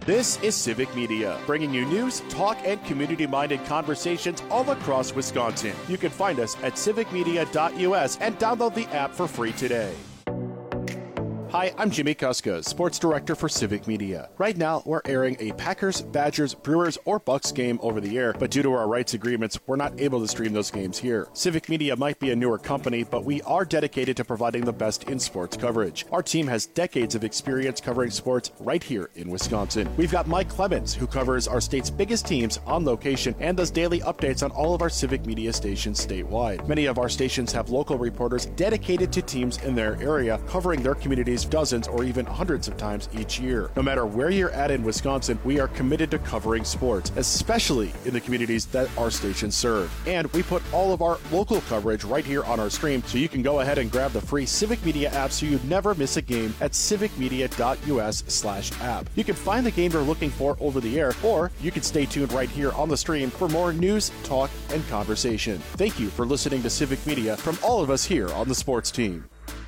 This is Civic Media, bringing you news, talk, and community-minded conversations all across Wisconsin. You can find us at civicmedia.us and download the app for free today. Hi, I'm Jimmy Kuska, Sports Director for Civic Media. Right now, we're airing a Packers, Badgers, Brewers, or Bucks game over the air, but due to our rights agreements, we're not able to stream those games here. Civic Media might be a newer company, but we are dedicated to providing the best in sports coverage. Our team has decades of experience covering sports right here in Wisconsin. We've got Mike Clemens, who covers our state's biggest teams on location and does daily updates on all of our Civic Media stations statewide. Many of our stations have local reporters dedicated to teams in their area, covering their communities dozens or even hundreds of times each year. No matter where you're at in Wisconsin, we are committed to covering sports, especially in the communities that our stations serve. And we put all of our local coverage right here on our stream, so you can go ahead and grab the free Civic Media app so you never miss a game at civicmedia.us/app. You can find the game you're looking for over the air, or you can stay tuned right here on the stream for more news, talk, and conversation. Thank you for listening to Civic Media from all of us here on the sports team.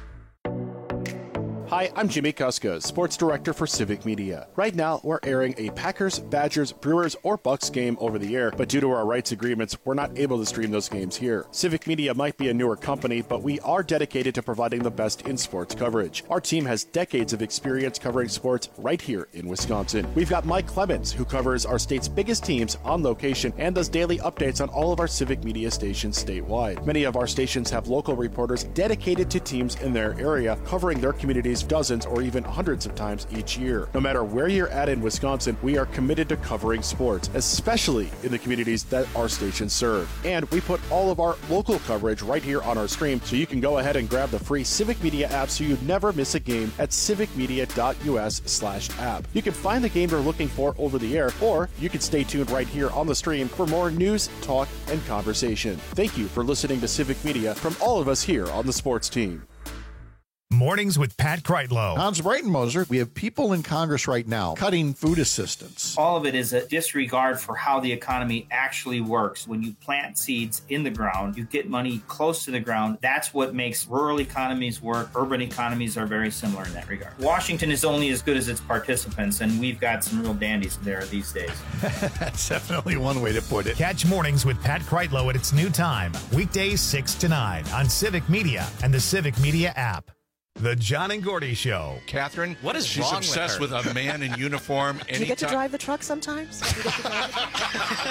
Hi, I'm Jimmy Kuska, Sports Director for Civic Media. Right now, we're airing a Packers, Badgers, Brewers, or Bucks game over the air, but due to our rights agreements, we're not able to stream those games here. Civic Media might be a newer company, but we are dedicated to providing the best in sports coverage. Our team has decades of experience covering sports right here in Wisconsin. We've got Mike Clemens, who covers our state's biggest teams on location and does daily updates on all of our Civic Media stations statewide. Many of our stations have local reporters dedicated to teams in their area, covering their communities dozens or even hundreds of times each year. No matter where you're at in Wisconsin, we are committed to covering sports, especially in the communities that our stations serve. And we put all of our local coverage right here on our stream, so you can go ahead and grab the free Civic Media app so you never miss a game at civicmedia.us/app. You can find the game you're looking for over the air, or you can stay tuned right here on the stream for more news, talk, and conversation. Thank you for listening to Civic Media from all of us here on the sports team. Mornings with Pat Kreitlow. Hans Breitenmoser, we have people in Congress right now cutting food assistance. All of it is a disregard for how the economy actually works. When you plant seeds in the ground, you get money close to the ground. That's what makes rural economies work. Urban economies are very similar in that regard. Washington is only as good as its participants, and we've got some real dandies there these days. That's definitely one way to put it. Catch Mornings with Pat Kreitlow at its new time, weekdays 6 to 9 on Civic Media and the Civic Media app. The John and Gordy Show. Catherine, what is she's wrong obsessed with a man in uniform. Do you get to drive the truck sometimes? Do you get to drive the truck?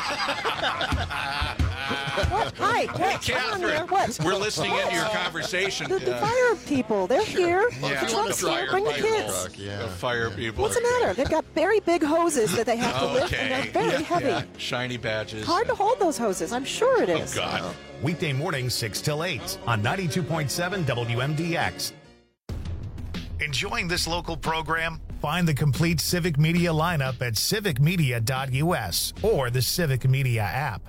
What? Hi, Catherine. What? We're listening into your conversation. The fire people, they're here. Yeah. The truck's here. Bring the kids. The fire people. What's the matter? They've got very big hoses that they have to lift, and they're very heavy. Yeah. Shiny badges. Hard to hold those hoses. I'm sure it is. Oh, God. Weekday mornings 6 till 8 on 92.7 WMDX. Enjoying this local program? Find the complete Civic Media lineup at civicmedia.us or the Civic Media app.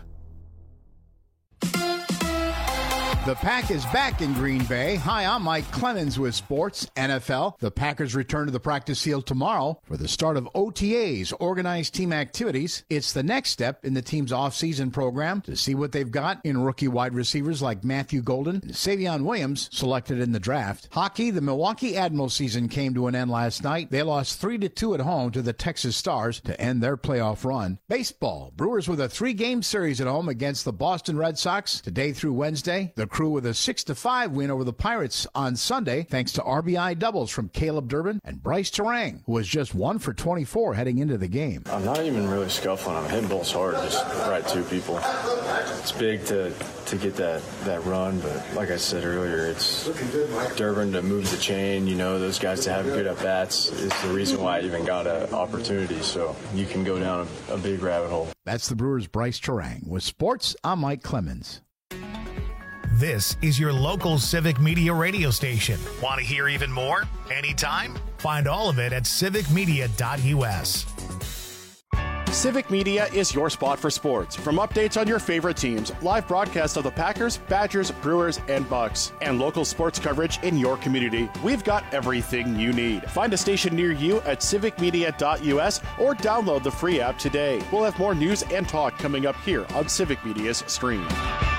The Pack is back in Green Bay. Hi, I'm Mike Clemens with Sports NFL. The Packers return to the practice field tomorrow for the start of OTAs, organized team activities. It's the next step in the team's offseason program to see what they've got in rookie wide receivers like Matthew Golden and Savion Williams, selected in the draft. Hockey, the Milwaukee Admirals season came to an end last night. They lost 3-2 at home to the Texas Stars to end their playoff run. Baseball, Brewers with a 3-game series at home against the Boston Red Sox today through Wednesday. The Crew with a 6-5 win over the Pirates on Sunday, thanks to RBI doubles from Caleb Durbin and Bryce Terang, who was just 1 for 24 heading into the game. I'm not even really scuffling. I'm hitting balls hard, just right to people. It's big to get that run, but like I said earlier, it's Durbin to move the chain. You know, those guys to have good at-bats is the reason why I even got an opportunity, so you can go down a big rabbit hole. That's the Brewers' Bryce Terang. With sports, I'm Mike Clemens. This is your local Civic Media radio station. Want to hear even more? Anytime? Find all of it at civicmedia.us. Civic Media is your spot for sports. From updates on your favorite teams, live broadcasts of the Packers, Badgers, Brewers, and Bucks, and local sports coverage in your community, we've got everything you need. Find a station near you at civicmedia.us or download the free app today. We'll have more news and talk coming up here on Civic Media's stream.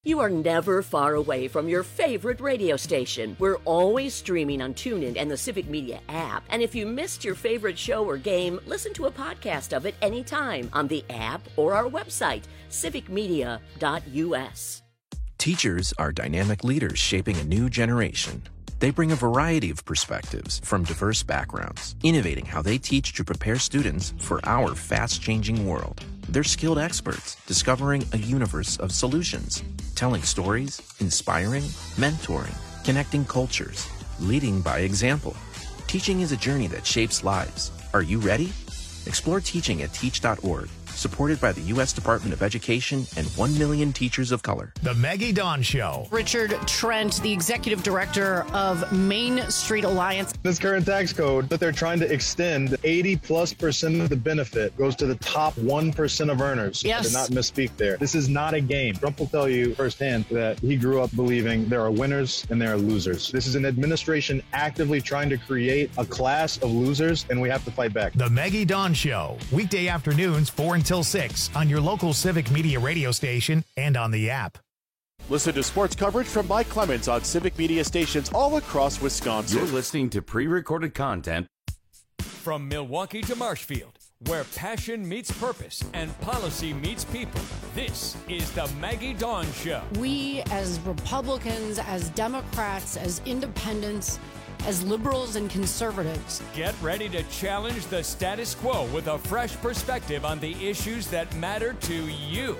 You are never far away from your favorite radio station. We're always streaming on TuneIn and the Civic Media app. And if you missed your favorite show or game, listen to a podcast of it anytime on the app or our website, civicmedia.us. Teachers are dynamic leaders shaping a new generation. They bring a variety of perspectives from diverse backgrounds, innovating how they teach to prepare students for our fast-changing world. They're skilled experts, discovering a universe of solutions, telling stories, inspiring, mentoring, connecting cultures, leading by example. Teaching is a journey that shapes lives. Are you ready? Explore teaching at teach.org. Supported by the U.S. Department of Education and 1 million teachers of color. The Maggie Dawn Show. Richard Trent, the executive director of Main Street Alliance. This current tax code that they're trying to extend, 80+% of the benefit goes to the top 1% of earners. Yes. I did not misspeak there. This is not a game. Trump will tell you firsthand that he grew up believing there are winners and there are losers. This is an administration actively trying to create a class of losers, and we have to fight back. The Maggie Dawn Show. Weekday afternoons, 4 until 6 on your local Civic Media radio station and on the app. Listen to sports coverage from Mike Clemens on Civic Media stations all across Wisconsin. You're listening to pre-recorded content. From Milwaukee to Marshfield, where passion meets purpose and policy meets people, this is the Maggie Dawn Show. We as Republicans, as Democrats, as independents, as liberals and conservatives, get ready to challenge the status quo with a fresh perspective on the issues that matter to you.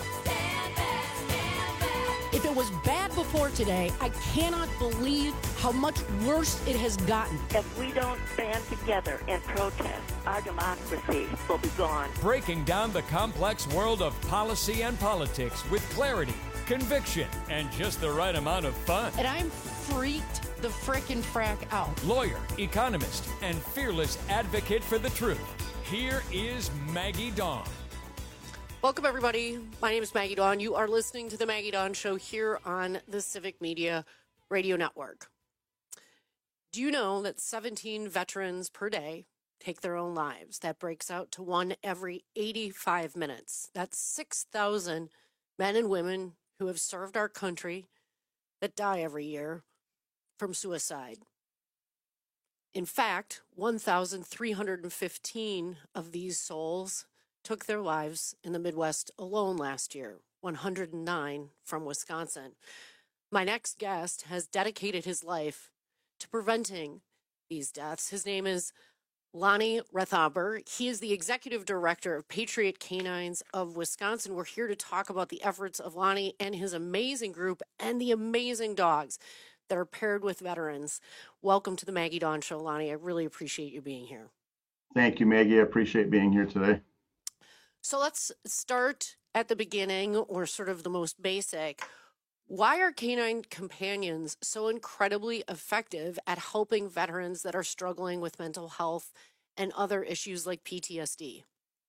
If it was bad before today, I cannot believe how much worse it has gotten. If we don't stand together and protest, our democracy will be gone. Breaking down the complex world of policy and politics with clarity, conviction, and just the right amount of fun. And I'm freaked the frickin' frack out. Lawyer, economist, and fearless advocate for the truth. Here is Maggie Dawn. Welcome, everybody. My name is Maggie Dawn. You are listening to the Maggie Dawn Show here on the Civic Media Radio Network. Do you know that 17 veterans per day take their own lives? That breaks out to one every 85 minutes. That's 6,000 men and women who have served our country that die every year from suicide. In fact, 1,315 of these souls took their lives in the Midwest alone last year, 109 from Wisconsin. My next guest has dedicated his life to preventing these deaths. His name is Lonnie Rethaber. He is the executive director of Patriot Canines of Wisconsin. We're here to talk about the efforts of Lonnie and his amazing group and the amazing dogs that are paired with veterans. Welcome to the Maggie Dawn Show, Lonnie. I really appreciate you being here. Thank you, Maggie. I appreciate being here today. So let's start at the beginning, or sort of the most basic. Why are canine companions so incredibly effective at helping veterans that are struggling with mental health and other issues like PTSD?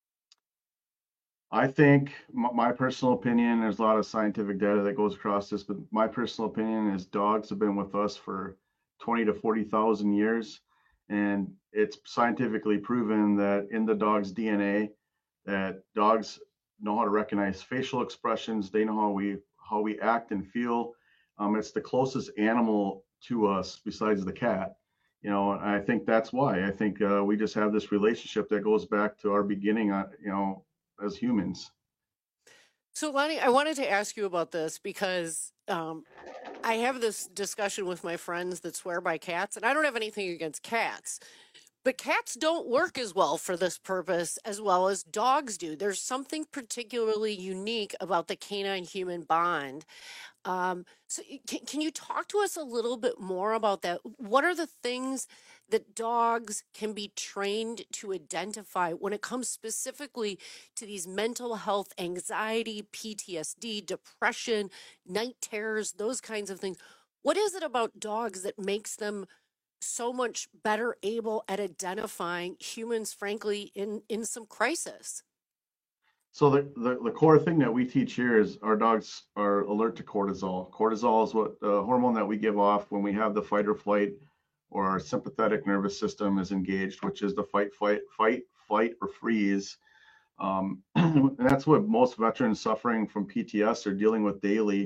I think my personal opinion, there's a lot of scientific data that goes across this, but my personal opinion is dogs have been with us for 20 to 40,000 years. And it's scientifically proven that in the dog's DNA, that dogs know how to recognize facial expressions. They know how we act and feel. It's the closest animal to us besides the cat. You know, and I think that's why. I think we just have this relationship that goes back to our beginning, as humans. So, Lonnie, I wanted to ask you about this because I have this discussion with my friends that swear by cats, and I don't have anything against cats, but cats don't work as well for this purpose as well as dogs do. There's something particularly unique about the canine-human bond. So can you talk to us a little bit more about that? What are the things that dogs can be trained to identify when it comes specifically to these mental health, anxiety, PTSD, depression, night terrors, those kinds of things? What is it about dogs that makes them so much better able at identifying humans, frankly, in some crisis? So the core thing that we teach here is our dogs are alert to cortisol. Cortisol is what the hormone that we give off when we have the fight or flight, or our sympathetic nervous system is engaged, which is the fight, flight, or freeze. And that's what most veterans suffering from PTS are dealing with daily.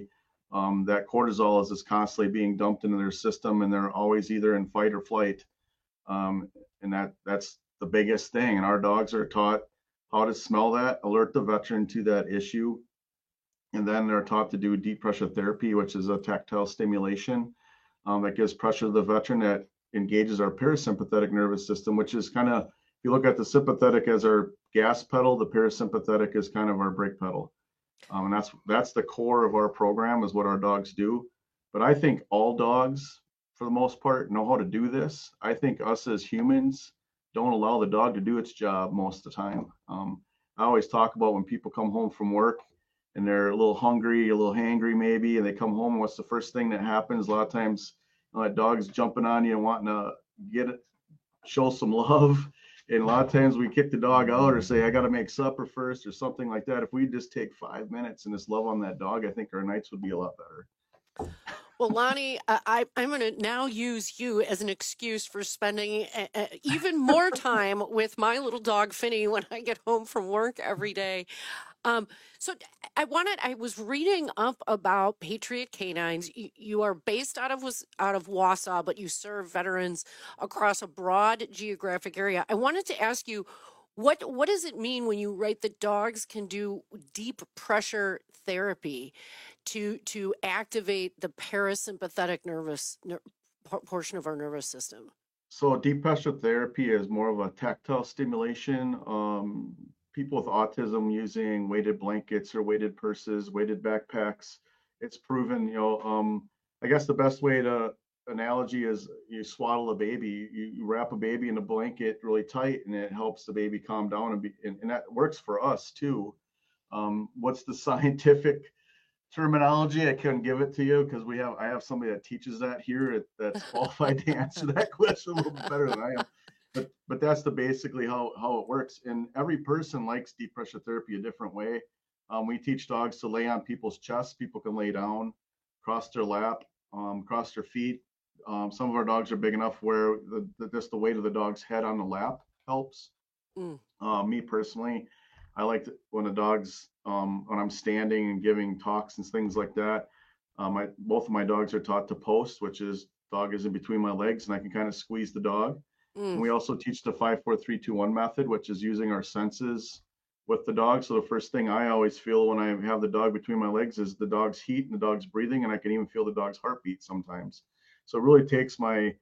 that cortisol is just constantly being dumped into their system, and they're always either in fight or flight. And that's the biggest thing. And our dogs are taught how to smell that, alert the veteran to that issue. And then they're taught to do deep pressure therapy, which is a tactile stimulation that gives pressure to the veteran that engages our parasympathetic nervous system, which is kind of, if you look at the sympathetic as our gas pedal, the parasympathetic is kind of our brake pedal. And that's the core of our program, is what our dogs do. But I think all dogs, for the most part, know how to do this. I think us as humans don't allow the dog to do its job most of the time. I always talk about when people come home from work and they're a little hungry, a little hangry maybe, and they come home, what's the first thing that happens? A lot of times, that dog's jumping on you and wanting to show some love. And a lot of times we kick the dog out or say, I got to make supper first or something like that. If we just take 5 minutes and just love on that dog, I think our nights would be a lot better. Well, Lonnie, I'm going to now use you as an excuse for spending even more time with my little dog, Finny, when I get home from work every day. So I was reading up about Patriot Canines. You are based out of Wausau, but you serve veterans across a broad geographic area. I wanted to ask you, what does it mean when you write that dogs can do deep pressure therapy to activate the parasympathetic portion of our nervous system? So deep pressure therapy is more of a tactile stimulation. People with autism using weighted blankets or weighted purses, weighted backpacks. It's proven, I guess the best way to analogy is you swaddle a baby, you wrap a baby in a blanket really tight, and it helps the baby calm down and that works for us too. What's the scientific terminology? I couldn't give it to you because I have somebody that teaches that here that's qualified to answer that question a little bit better than I am. But that's basically how it works. And every person likes deep pressure therapy a different way. We teach dogs to lay on people's chests. People can lay down, cross their lap, cross their feet. Some of our dogs are big enough where just the weight of the dog's head on the lap helps. Me personally, I like when the dogs, when I'm standing and giving talks and things like that. Both of my dogs are taught to post, which is dog is in between my legs and I can kind of squeeze the dog. And we also teach the 5-4-3-2-1 method, which is using our senses with the dog. So the first thing I always feel when I have the dog between my legs is the dog's heat and the dog's breathing, and I can even feel the dog's heartbeat sometimes. So it really takes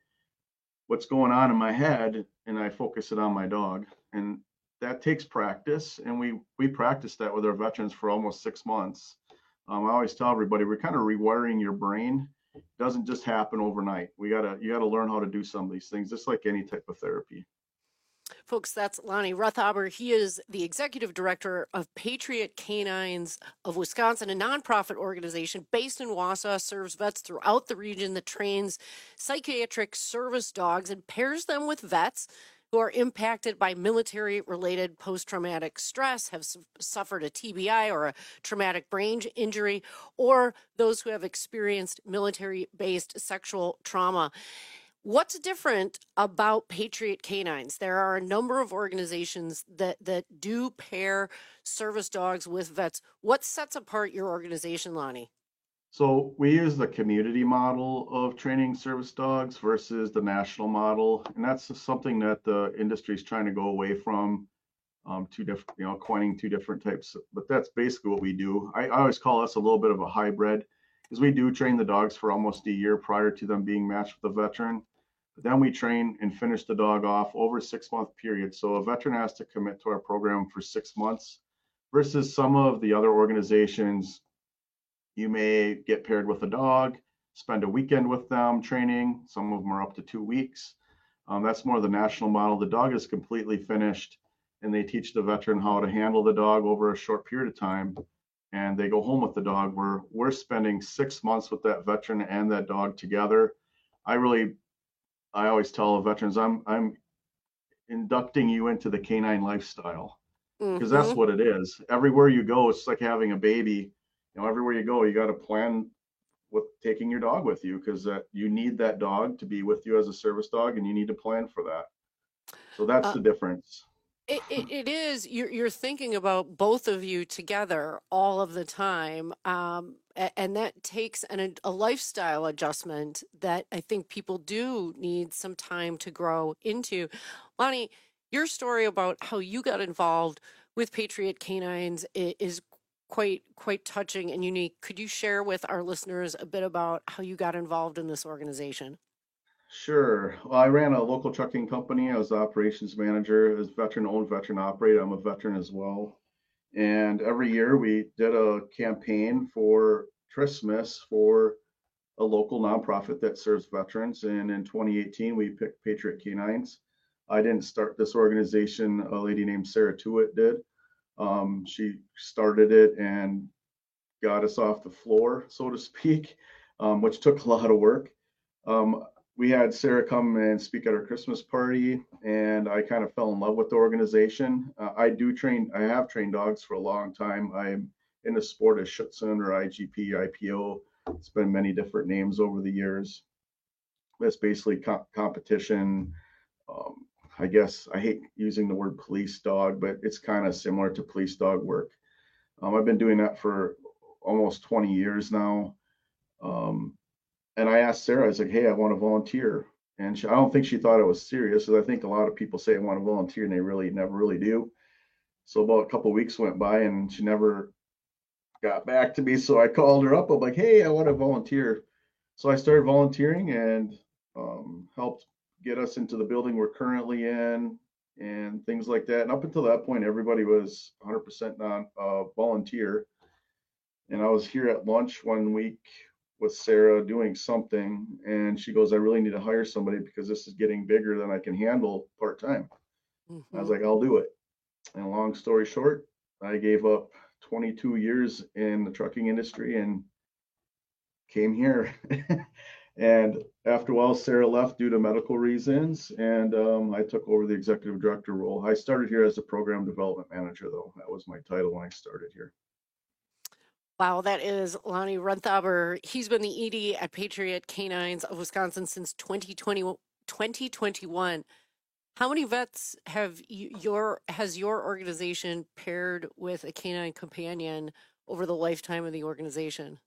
what's going on in my head and I focus it on my dog. And that takes practice. And we practice that with our veterans for almost 6 months. I always tell everybody, we're kind of rewiring your brain. It doesn't just happen overnight. You gotta learn how to do some of these things, just like any type of therapy. Folks, that's Lonnie Rethaber. He is the executive director of Patriot Canines of Wisconsin, a nonprofit organization based in Wausau, serves vets throughout the region that trains psychiatric service dogs and pairs them with vets who are impacted by military-related post-traumatic stress, have suffered a TBI or a traumatic brain injury, or those who have experienced military-based sexual trauma. What's different about Patriot Canines? There are a number of organizations that do pair service dogs with vets. What sets apart your organization, Lonnie? So we use the community model of training service dogs versus the national model, and that's something that the industry is trying to go away from. Coining two different types, but that's basically what we do. I always call us a little bit of a hybrid, because we do train the dogs for almost a year prior to them being matched with a veteran. But then we train and finish the dog off over a 6-month period. So a veteran has to commit to our program for 6 months versus some of the other organizations. You may get paired with a dog, spend a weekend with them training. Some of them are up to 2 weeks. That's more the national model. The dog is completely finished and they teach the veteran how to handle the dog over a short period of time. And they go home with the dog. We're spending 6 months with that veteran and that dog together. I always tell veterans, I'm inducting you into the canine lifestyle, because that's what it is. Everywhere you go, it's like having a baby. Everywhere you go, you got to plan with taking your dog with you, because you need that dog to be with you as a service dog, and you need to plan for that. So that's the difference. It is. You're thinking about both of you together all of the time, and that takes a lifestyle adjustment that I think people do need some time to grow into. Lonnie, your story about how you got involved with Patriot Canines is quite touching and unique. Could you share with our listeners a bit about how you got involved in this organization? Sure. Well, I ran a local trucking company. I was the operations manager. It was veteran-owned, veteran-operated. I'm a veteran as well. And every year we did a campaign for Christmas for a local nonprofit that serves veterans. And in 2018, we picked Patriot Canines. I didn't start this organization. A lady named Sarah Tuitt did. She started it and got us off the floor, so to speak, which took a lot of work. We had Sarah come and speak at our Christmas party, and I kind of fell in love with the organization. I have trained dogs for a long time. I'm in the sport of Schutzhund or IGP, IPO. It's been many different names over the years. It's basically competition. I guess I hate using the word police dog, but it's kind of similar to police dog work. I've been doing that for almost 20 years now. And I asked Sarah, I was like, hey, I want to volunteer. And I don't think she thought it was serious, because I think a lot of people say I want to volunteer and they never really do. So about a couple of weeks went by and she never got back to me. So I called her up. I'm like, hey, I want to volunteer. So I started volunteering and helped get us into the building we're currently in and things like that. And up until that point, everybody was 100% volunteer. And I was here at lunch one week with Sarah doing something, and she goes, I really need to hire somebody because this is getting bigger than I can handle part-time. Mm-hmm. I was like, I'll do it. And long story short, I gave up 22 years in the trucking industry and came here. And after a while, Sarah left due to medical reasons, and I took over the executive director role. I started here as a program development manager, though. That was my title when I started here. Wow, that is Lonnie Renthaber. He's been the ED at Patriot Canines of Wisconsin since 2021. How many vets has your organization paired with a canine companion over the lifetime of the organization?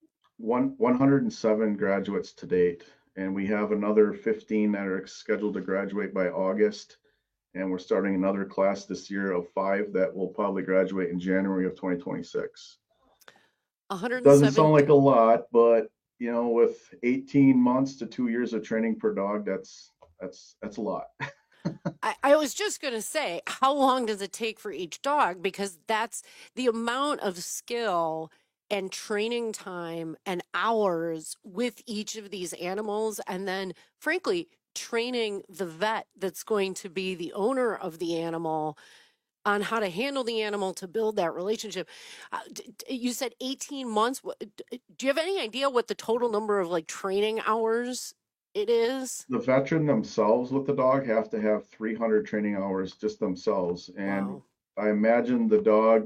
107 graduates to date, and we have another 15 that are scheduled to graduate by August. And we're starting another class this year of 5 that will probably graduate in January of 2026. Doesn't sound like a lot, but with 18 months to 2 years of training per dog, that's a lot. I was just going to say, how long does it take for each dog? Because that's the amount of skill and training time and hours with each of these animals. And then, frankly, training the vet that's going to be the owner of the animal on how to handle the animal to build that relationship. You said 18 months. Do you have any idea what the total number of training hours it is? The veteran themselves with the dog have to have 300 training hours just themselves. And wow. I imagine the dog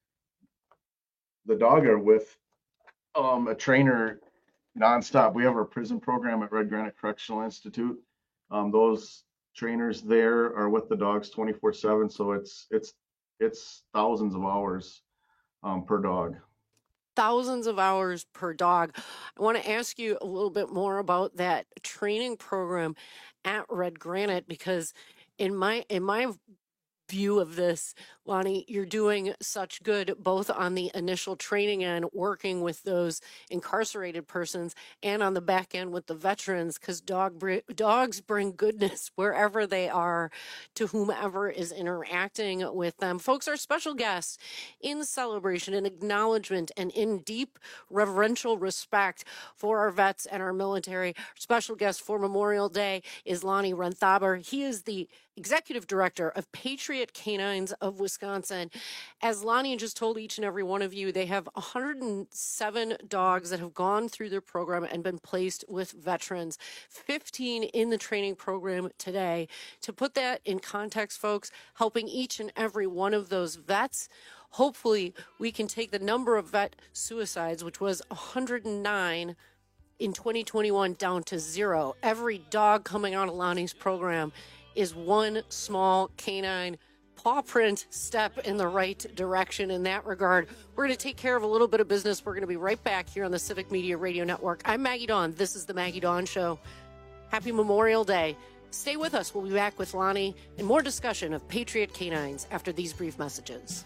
are with a trainer nonstop. We have our prison program at Red Granite Correctional Institute. Those trainers there are with the dogs 24/7, so it's thousands of hours per dog. Thousands of hours per dog. I want to ask you a little bit more about that training program at Red Granite, because in my view of this, Lonnie, you're doing such good both on the initial training end, working with those incarcerated persons, and on the back end with the veterans, because dogs bring goodness wherever they are to whomever is interacting with them. Folks, our special guests in celebration and acknowledgement and in deep reverential respect for our vets and our military. Our special guest for Memorial Day is Lonnie Renthaber. He is the executive director of Patriot Canines of Wisconsin. As Lonnie just told each and every one of you, they have 107 dogs that have gone through their program and been placed with veterans, 15 in the training program today. To put that in context, folks, helping each and every one of those vets, hopefully we can take the number of vet suicides, which was 109 in 2021, down to 0. Every dog coming out of Lonnie's program is one small canine paw print step in the right direction in that regard. We're going to take care of a little bit of business. We're going to be right back here on the Civic Media Radio Network. I'm Maggie Dawn. This is the Maggie Dawn Show. Happy Memorial Day. Stay with us. We'll be back with Lonnie and more discussion of Patriot Canines after these brief messages.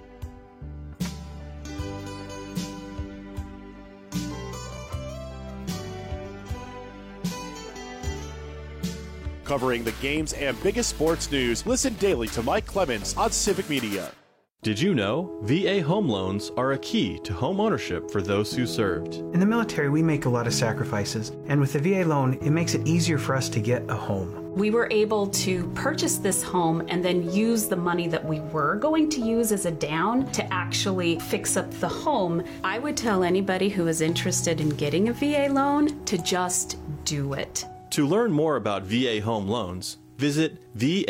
Covering the games and biggest sports news, listen daily to Mike Clemens on Civic Media. Did you know VA home loans are a key to home ownership for those who served? In the military, we make a lot of sacrifices, and with the VA loan, it makes it easier for us to get a home. We were able to purchase this home and then use the money that we were going to use as a down to actually fix up the home. I would tell anybody who is interested in getting a VA loan to just do it. To learn more about VA home loans, visit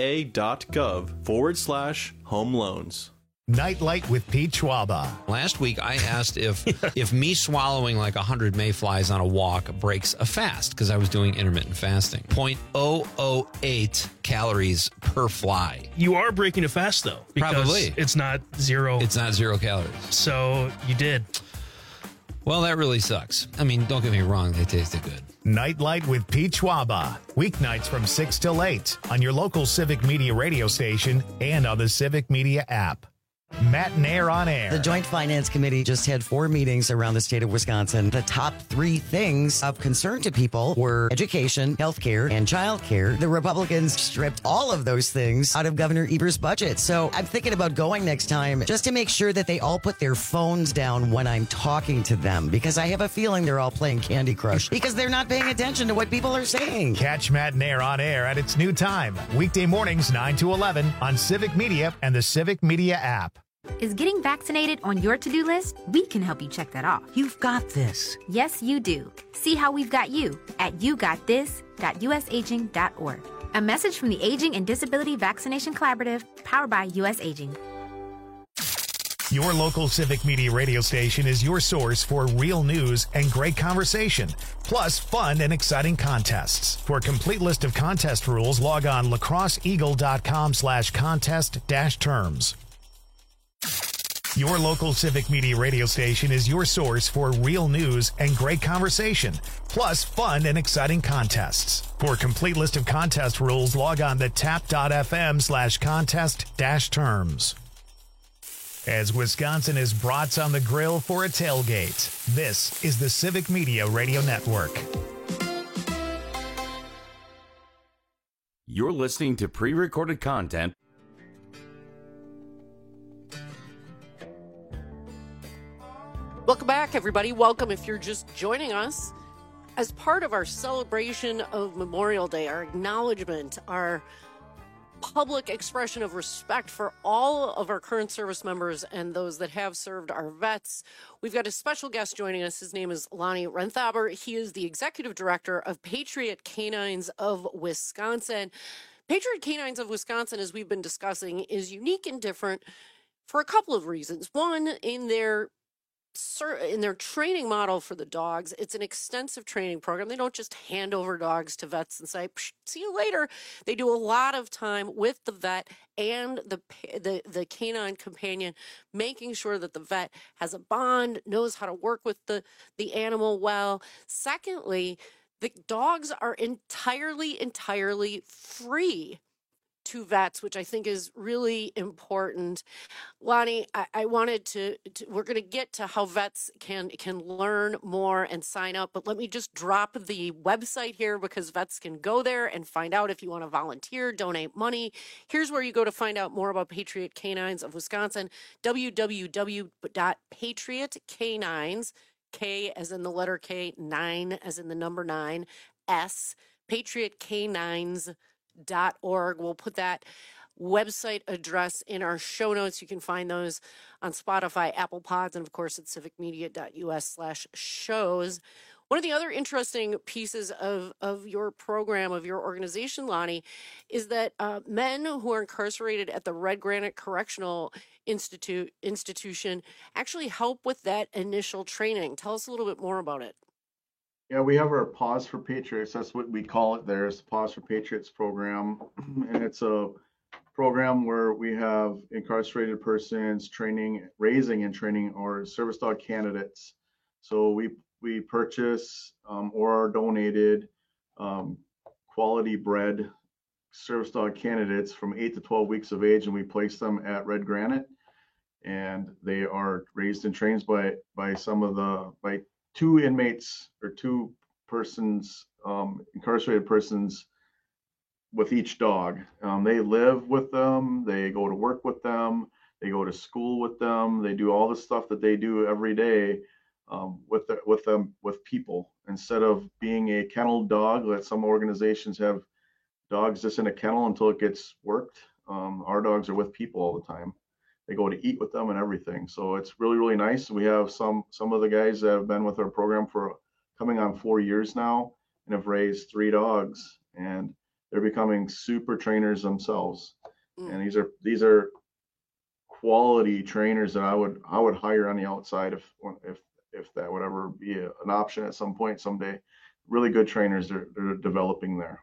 va.gov/home loans. Nightlight with Pete Schwaba. Last week, I asked if me swallowing like 100 mayflies on a walk breaks a fast, because I was doing intermittent fasting. 0.008 calories per fly. You are breaking a fast, though. Because Probably. It's not zero. It's not 0 calories. So you did. Well, that really sucks. I mean, don't get me wrong, they tasted good. Nightlight with Pete Schwaba. Weeknights from 6 till 8 on your local Civic Media radio station and on the Civic Media app. Matt Nair on air. The Joint Finance Committee just had 4 meetings around the state of Wisconsin. The top 3 things of concern to people were education, healthcare, and childcare. The Republicans stripped all of those things out of Governor Eber's budget. So I'm thinking about going next time just to make sure that they all put their phones down when I'm talking to them, because I have a feeling they're all playing Candy Crush because they're not paying attention to what people are saying. Catch Matt Nair on air at its new time, weekday mornings 9 to 11 on Civic Media and the Civic Media app. Is getting vaccinated on your to-do list? We can help you check that off. You've got this. Yes, you do. See how we've got you at yougotthis.usaging.org. A message from the Aging and Disability Vaccination Collaborative, powered by U.S. Aging. Your local Civic Media radio station is your source for real news and great conversation, plus fun and exciting contests. For a complete list of contest rules, log on lacrosseeagle.com/contest-terms. Your local Civic Media radio station is your source for real news and great conversation, plus fun and exciting contests. For a complete list of contest rules, log on to tap.fm/contest-terms. As Wisconsin is brats on the grill for a tailgate, this is the Civic Media Radio Network. You're listening to pre-recorded content. Welcome back, everybody. Welcome if you're just joining us. As part of our celebration of Memorial Day, our acknowledgement, our public expression of respect for all of our current service members and those that have served, our vets, we've got a special guest joining us. His name is Lonnie Renthaber. He is the executive director of Patriot Canines of Wisconsin. Patriot Canines of Wisconsin, as we've been discussing, is unique and different for a couple of reasons. One, in their training model for the dogs, it's an extensive training program. They don't just hand over dogs to vets and say, see you later. They do a lot of time with the vet and the canine companion, making sure that the vet has a bond, knows how to work with the animal well. Secondly, the dogs are entirely free to vets, which I think is really important. Lonnie, I wanted to we're going to get to how vets can learn more and sign up, but let me just drop the website here because vets can go there and find out if you want to volunteer, donate money. Here's where you go to find out more about Patriot Canines of Wisconsin, www.patriotcanines, K as in the letter K, 9 as in the number 9, S, patriotcanines.org. We'll put that website address in our show notes. You can find those on Spotify, Apple Pods, and of course at civicmedia.us/shows. One of the other interesting pieces of your program, of your organization, Lonnie, is that men who are incarcerated at the Red Granite Correctional Institution actually help with that initial training. Tell us a little bit more about it. Yeah, we have our Pause for Patriots. That's what we call it there. It's the Pause for Patriots program. And it's a program where we have incarcerated persons raising and training our service dog candidates. So we purchase or are donated quality bred service dog candidates from 8 to 12 weeks of age, and we place them at Red Granite, and they are raised and trained by two inmates or two persons, incarcerated persons with each dog. They live with them, they go to work with them, they go to school with them, they do all the stuff that they do every day with people, instead of being a kennel dog that some organizations have dogs just in a kennel until it gets worked. Our dogs are with people all the time. They go to eat with them and everything. So it's really, really nice. We have some of the guys that have been with our program for coming on 4 years now and have raised 3 dogs, and they're becoming super trainers themselves. And these are quality trainers that I would hire on the outside if that would ever be an option at some point someday. Really good trainers they're developing there.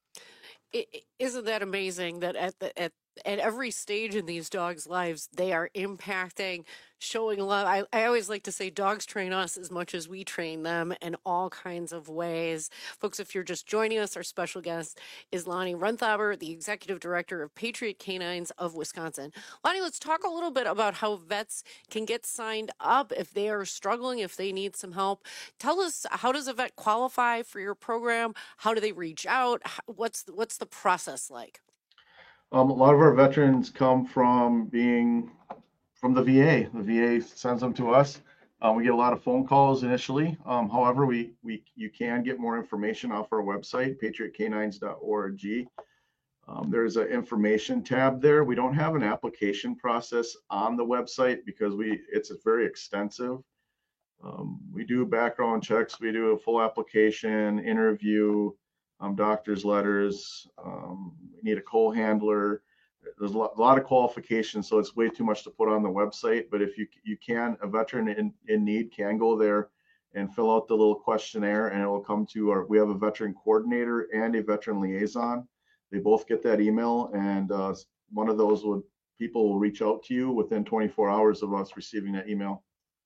Isn't that amazing that at every stage in these dogs' lives, they are impacting, showing love. I always like to say dogs train us as much as we train them in all kinds of ways. Folks, if you're just joining us, our special guest is Lonnie Renthaber, the Executive Director of Patriot Canines of Wisconsin. Lonnie, let's talk a little bit about how vets can get signed up if they are struggling, if they need some help. Tell us, how does a vet qualify for your program? How do they reach out? What's the process like? A lot of our veterans come from the VA. The VA sends them to us. We get a lot of phone calls initially. However, you can get more information off our website, patriotcanines.org. There's an information tab there. We don't have an application process on the website because it's very extensive. We do background checks. We do a full application, interview, doctor's letters. We need a co-handler. There's a lot of qualifications, so it's way too much to put on the website. But if you can, a veteran in need can go there and fill out the little questionnaire, and it will come to we have a veteran coordinator and a veteran liaison. They both get that email, and one of those people will reach out to you within 24 hours of us receiving that email.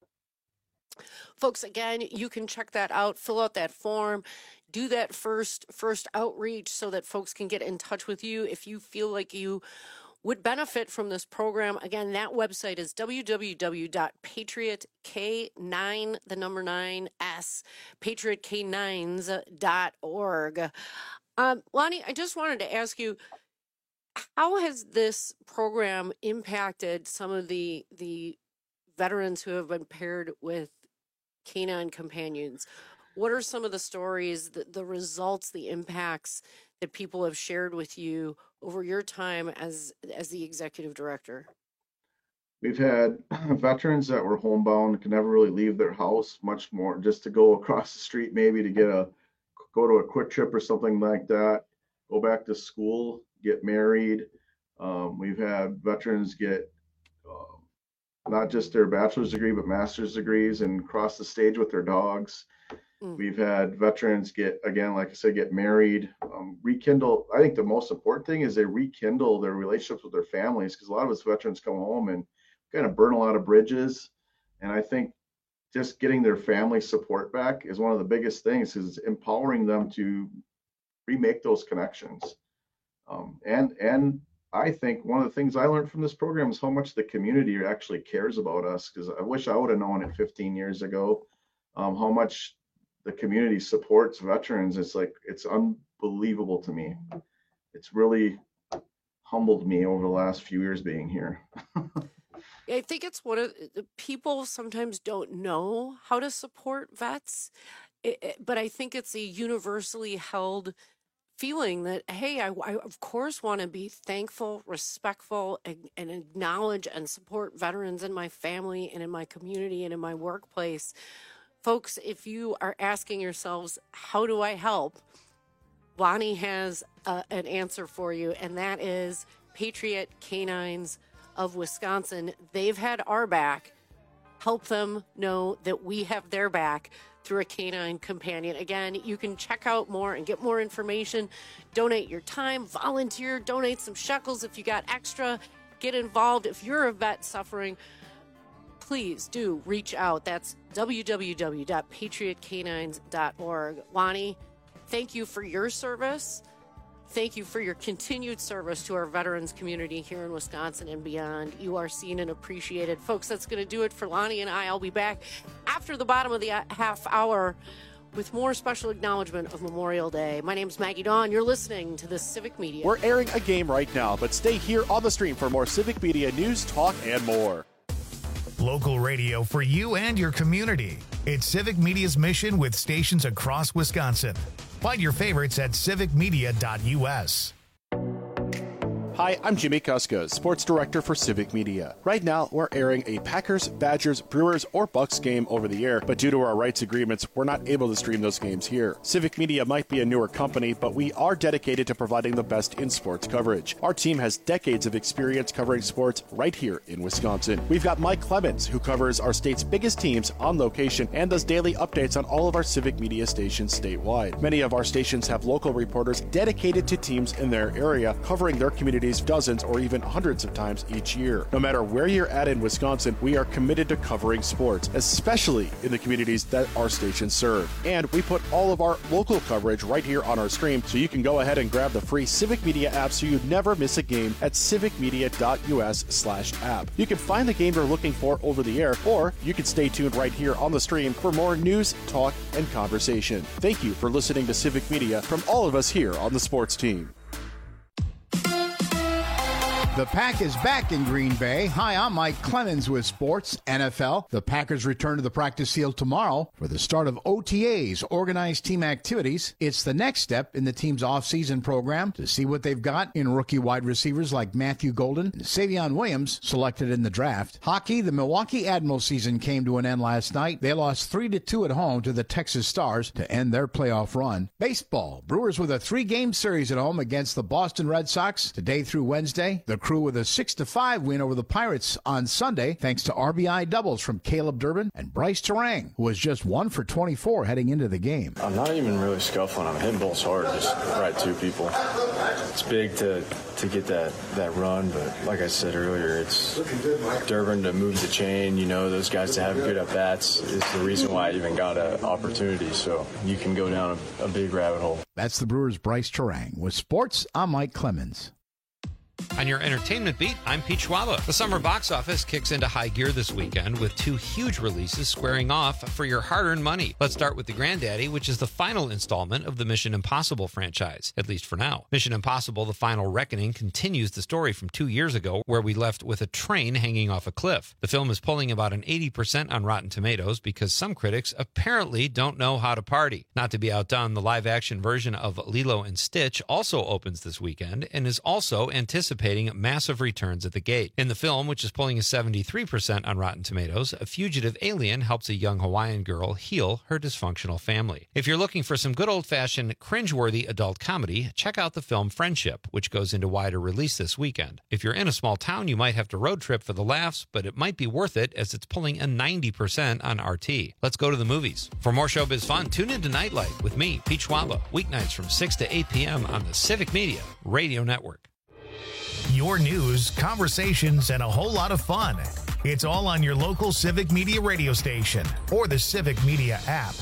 Folks, again, you can check that out, fill out that form, do that first outreach so that folks can get in touch with you if you feel like you would benefit from this program. Again, that website is www.patriotk9, the number 9s, patriotk9s.org. Lonnie, I just wanted to ask you, how has this program impacted some of the veterans who have been paired with canine companions? What are some of the stories, the results, the impacts that people have shared with you over your time as the executive director? We've had veterans that were homebound, could never really leave their house, much more just to go across the street, maybe to go to a quick trip or something like that, go back to school, get married. We've had veterans get not just their bachelor's degree, but master's degrees and cross the stage with their dogs. We've had veterans get married, rekindle. I think the most important thing is they rekindle their relationships with their families, because a lot of us veterans come home and kind of burn a lot of bridges. And I think just getting their family support back is one of the biggest things, is empowering them to remake those connections. And I think one of the things I learned from this program is how much the community actually cares about us, because I wish I would have known it 15 years ago, how much the community supports veterans. It's unbelievable to me. It's really humbled me over the last few years being here. I think it's one of the people sometimes don't know how to support vets, but I think it's a universally held feeling that, hey, I of course want to be thankful, respectful, and acknowledge and support veterans in my family and in my community and in my workplace. Folks, if you are asking yourselves, how do I help? Lonnie has an answer for you, and that is Patriot Canines of Wisconsin. They've had our back. help them know that we have their back through a canine companion. Again, you can check out more and get more information. Donate your time, volunteer, donate some shekels if you got extra. Get involved. If you're a vet suffering, please do reach out. That's www.patriotcanines.org. Lonnie, thank you for your service. Thank you for your continued service to our veterans community here in Wisconsin and beyond. You are seen and appreciated. Folks, that's going to do it for Lonnie and I. I'll be back after the bottom of the half hour with more special acknowledgement of Memorial Day. My name's Maggie Dawn. You're listening to the Civic Media. We're airing a game right now, but stay here on the stream for more Civic Media news, talk, and more. Local radio for you and your community. It's Civic Media's mission with stations across Wisconsin. Find your favorites at civicmedia.us. Hi, I'm Jimmy Kuska, Sports Director for Civic Media. Right now, we're airing a Packers, Badgers, Brewers, or Bucks game over the air, but due to our rights agreements, we're not able to stream those games here. Civic Media might be a newer company, but we are dedicated to providing the best in sports coverage. Our team has decades of experience covering sports right here in Wisconsin. We've got Mike Clemens, who covers our state's biggest teams on location and does daily updates on all of our Civic Media stations statewide. Many of our stations have local reporters dedicated to teams in their area, covering their communities dozens or even hundreds of times each year. No matter where you're at in Wisconsin, we are committed to covering sports, especially in the communities that our stations serve. And we put all of our local coverage right here on our stream, so you can go ahead and grab the free Civic Media app so you never miss a game at civicmedia.us/app. You can find the game you're looking for over the air, or you can stay tuned right here on the stream for more news, talk, and conversation. Thank you for listening to Civic Media from all of us here on the sports team. The Pack is back in Green Bay. Hi, I'm Mike Clemens with Sports NFL. The Packers return to the practice field tomorrow for the start of OTAs, organized team activities. It's the next step in the team's offseason program to see what they've got in rookie wide receivers like Matthew Golden and Savion Williams, selected in the draft. Hockey, the Milwaukee Admirals season came to an end last night. They lost 3-2 at home to the Texas Stars to end their playoff run. Baseball, Brewers with a 3-game series at home against the Boston Red Sox today through Wednesday. The Crew with a 6-5 win over the Pirates on Sunday, thanks to RBI doubles from Caleb Durbin and Bryce Terang, who was just 1 for 24 heading into the game. I'm not even really scuffling. I'm hitting balls hard, just right to people. It's big to get that run, but like I said earlier, it's Durbin to move the chain. You know, those guys to have good at-bats is the reason why I even got an opportunity, so you can go down a big rabbit hole. That's the Brewers' Bryce Terang. With sports, I'm Mike Clemens. On your entertainment beat, I'm Pete Schwaba. The summer box office kicks into high gear this weekend with 2 huge releases squaring off for your hard-earned money. Let's start with The Granddaddy, which is the final installment of the Mission Impossible franchise, at least for now. Mission Impossible: The Final Reckoning continues the story from 2 years ago, where we left with a train hanging off a cliff. The film is pulling about an 80% on Rotten Tomatoes because some critics apparently don't know how to party. Not to be outdone, the live-action version of Lilo and Stitch also opens this weekend and is also anticipating massive returns at the gate. In the film, which is pulling a 73% on Rotten Tomatoes, a fugitive alien helps a young Hawaiian girl heal her dysfunctional family. If you're looking for some good old-fashioned, cringeworthy adult comedy, check out the film Friendship, which goes into wider release this weekend. If you're in a small town, you might have to road trip for the laughs, but it might be worth it as it's pulling a 90% on RT. Let's go to the movies. For more showbiz fun, tune into Nightlight with me, Pete Schwaba, weeknights from 6 to 8 p.m. on the Civic Media Radio Network. Your news, conversations, and a whole lot of fun. It's all on your local Civic Media radio station or the Civic Media app.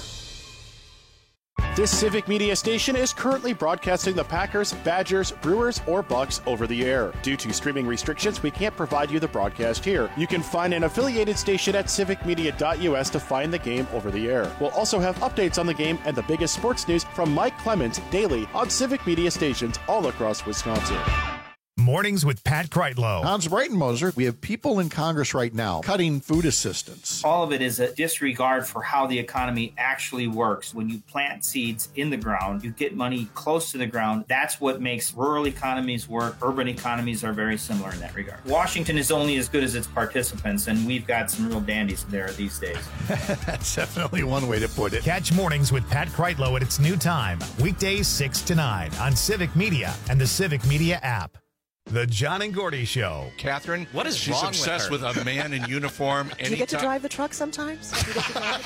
This Civic Media station is currently broadcasting the Packers, Badgers, Brewers, or Bucks over the air. Due to streaming restrictions, we can't provide you the broadcast here. You can find an affiliated station at civicmedia.us to find the game over the air. We'll also have updates on the game and the biggest sports news from Mike Clemens daily on Civic Media stations all across Wisconsin. Mornings with Pat Kreitlow. Hans Breitenmoser, we have people in Congress right now cutting food assistance. All of it is a disregard for how the economy actually works. When you plant seeds in the ground, you get money close to the ground. That's what makes rural economies work. Urban economies are very similar in that regard. Washington is only as good as its participants, and we've got some real dandies there these days. That's definitely one way to put it. Catch Mornings with Pat Kreitlow at its new time, weekdays 6 to 9 on Civic Media and the Civic Media app. The John and Gordy Show. Catherine, what is she's wrong obsessed with with a man in uniform. Do you get to drive the truck sometimes? Do you get to drive it?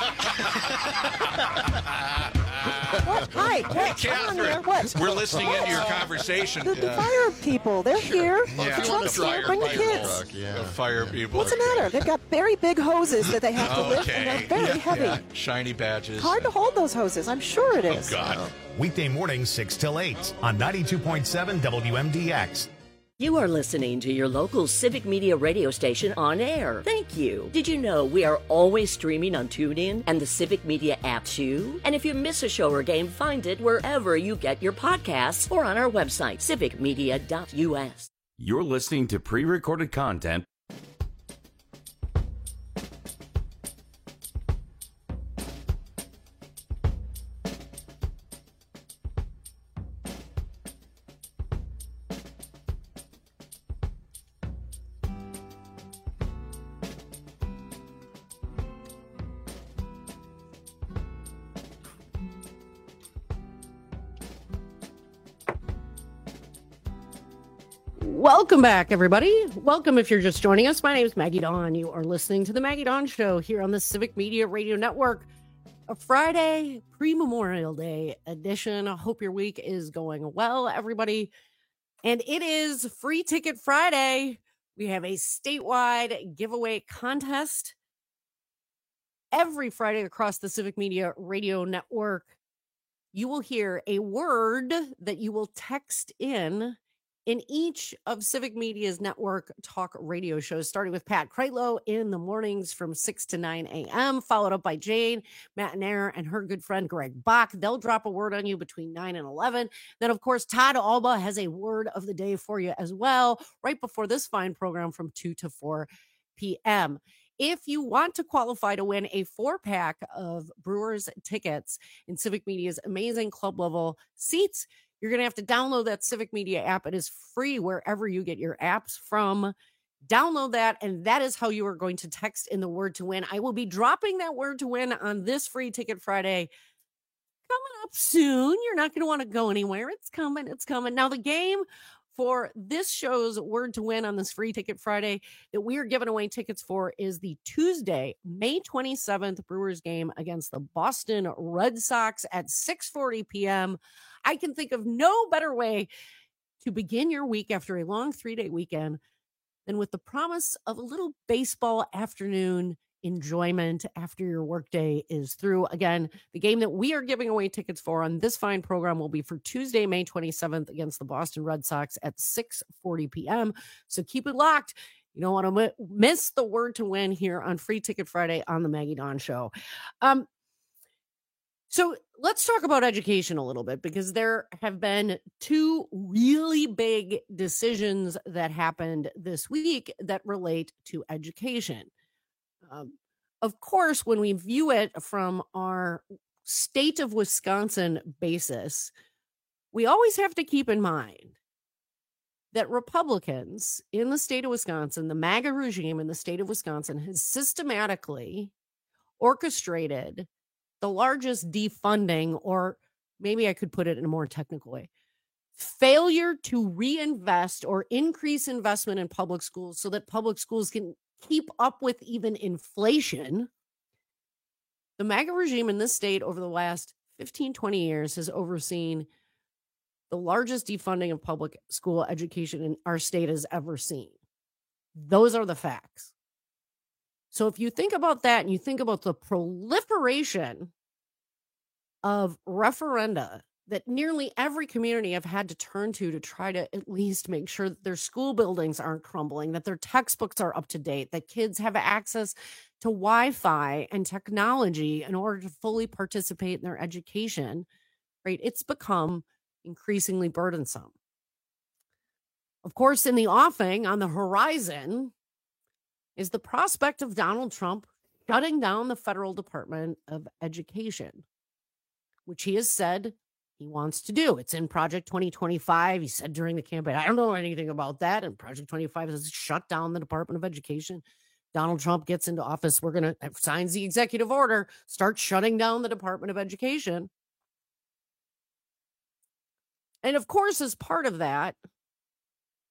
What? Hi. What? Come on here. What? We're listening into your conversation. The fire people, they're here. Yeah. The truck's here. Bring the kids. The fire people. What's the matter? They've got very big hoses that they have to lift, and they're very heavy. Yeah. Shiny badges. Hard to hold those hoses. I'm sure it is. Oh, God. Weekday mornings 6 till 8 on 92.7 WMDX. You are listening to your local Civic Media radio station on air. Thank you. Did you know we are always streaming on TuneIn and the Civic Media app too? And if you miss a show or game, find it wherever you get your podcasts or on our website, civicmedia.us. You're listening to pre-recorded content. Welcome back, everybody. Welcome if you're just joining us. My name is Maggie Dawn. You are listening to The Maggie Dawn Show here on the Civic Media Radio Network. A Friday pre-Memorial Day edition. I hope your week is going well, everybody. And it is Free Ticket Friday. We have a statewide giveaway contest every Friday across the Civic Media Radio Network. You will hear a word that you will text in each of Civic Media's network talk radio shows, starting with Pat Kreitlow in the mornings from 6 to 9 a.m., followed up by Jane Matinair and her good friend Greg Bach. They'll drop a word on you between 9 and 11. Then, of course, Todd Alba has a word of the day for you as well, right before this fine program from 2 to 4 p.m. If you want to qualify to win a 4-pack of Brewers tickets in Civic Media's amazing club level seats, you're going to have to download that Civic Media app. It is free wherever you get your apps from. Download that, and that is how you are going to text in the word to win. I will be dropping that word to win on this Free Ticket Friday coming up soon. You're not going to want to go anywhere. It's coming. It's coming. Now, the game for this show's word to win on this Free Ticket Friday that we are giving away tickets for is the Tuesday, May 27th Brewers game against the Boston Red Sox at 6:40 p.m. I can think of no better way to begin your week after a long 3-day weekend than with the promise of a little baseball afternoon enjoyment after your workday is through. Again, the game that we are giving away tickets for on this fine program will be for Tuesday, May 27th against the Boston Red Sox at 6:40 p.m. So keep it locked. You don't want to miss the word to win here on Free Ticket Friday on the Maggie Dawn Show. So let's talk about education a little bit, because there have been two really big decisions that happened this week that relate to education. Of course, when we view it from our state of Wisconsin basis, we always have to keep in mind that Republicans in the state of Wisconsin, the MAGA regime in the state of Wisconsin, has systematically orchestrated the largest defunding, or maybe I could put it in a more technical way, failure to reinvest or increase investment in public schools so that public schools can keep up with even inflation. The MAGA regime in this state over the last 15, 20 years has overseen the largest defunding of public school education in our state has ever seen. Those are the facts. So if you think about that and you think about the proliferation of referenda that nearly every community have had to turn to try to at least make sure that their school buildings aren't crumbling, that their textbooks are up to date, that kids have access to Wi-Fi and technology in order to fully participate in their education, right? It's become increasingly burdensome. Of course, in the offing, on the horizon, is the prospect of Donald Trump shutting down the federal Department of Education, which he has said he wants to do. It's in Project 2025. He said during the campaign, I don't know anything about that. And Project 25 has shut down the Department of Education. Donald Trump gets into office. We're going to signs the executive order, start shutting down the Department of Education. And of course, as part of that,